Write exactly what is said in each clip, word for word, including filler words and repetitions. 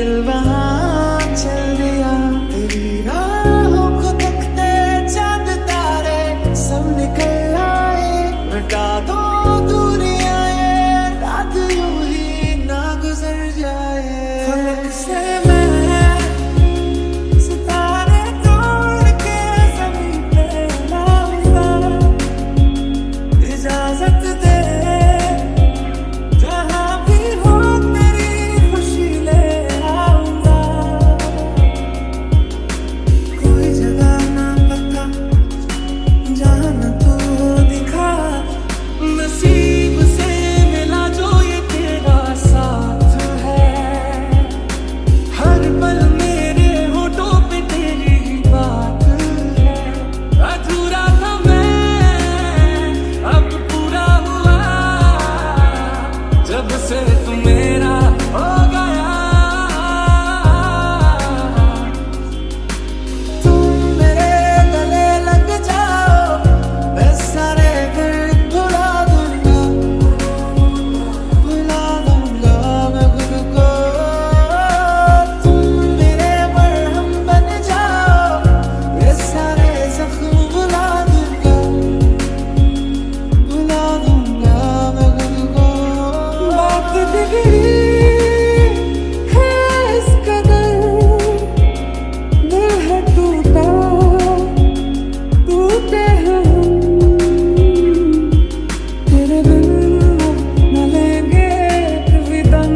दिल वहाँ चल दिया। तेरी राहों को तकते चांद तारे सब निकल आए। मिटा दो दूरियां ये रात यूं ही ना गुजर जाए। फलक से मैं सितारे तोड़ के ज़मीन पे लाऊंगा। इजाजत दे जहाँ भी हो तेरी खुशी ले आऊंगा। कोई जगह ना पता जहाँ न तू दिखा। नसीब से मिला जो ये तेरा साथ है। हर पल मेरे होठों पे तेरी ही बात है। अधूरा था मैं अब पूरा हुआ जब से तू मेरा हो गया। तुम मेरे गले लग जाओ मैं सारे दर्द भुला दूंगा। भुला दूंगा मैं खुद को। तुम मेरे मरहम बन जाओ ये सारे जख्म भुला दूंगा। भुला दूंगा मैं खुद को। बात बिगड़ी है इस कदर दिल है टूटा टूटे हैं हम। तेरे बिन न लेंगे कभी दम।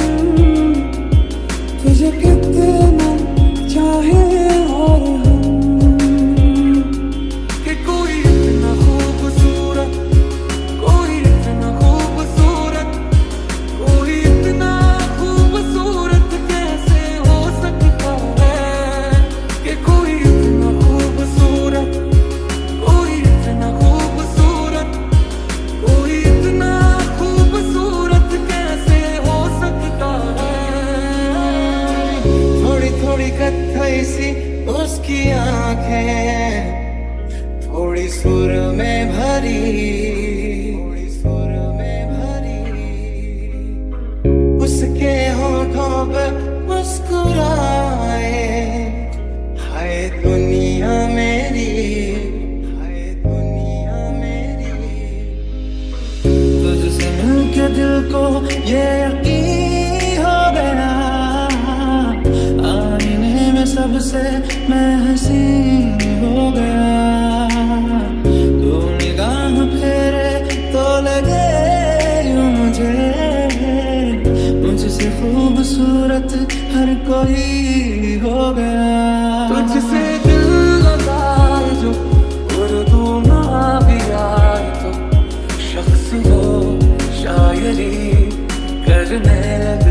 तुझे कितना चाहे और हम कि कोई इतना खूबसूरत कोई इतना खूबसूरत कोई इतना खूबसूरत कैसे हो सकता है। कि कोई इतना खूबसूरत कोई इतना खूबसूरत कोई इतना खूबसूरत कैसे हो सकता है। थोड़ी थोड़ी कत्थई सी उसकी आंखें थोड़ी सुर में भरी थोड़ी सुर में भरी। उसके होठों पे मुस्कुराए। हाय दुनिया मेरी हाय दुनिया मेरी। तुझसे मिलके दिल को ये यकीन हो गया। आईने में सबसे मैं हसीन हो गया। तू निगाह फेरे तो लगे यूं मुझे मुझसे खूबसूरत हर कोई हो गया। तुझसे दिल लगाए जो उर्दू ना भी आए तो शख्स हो शायरी करने लगे।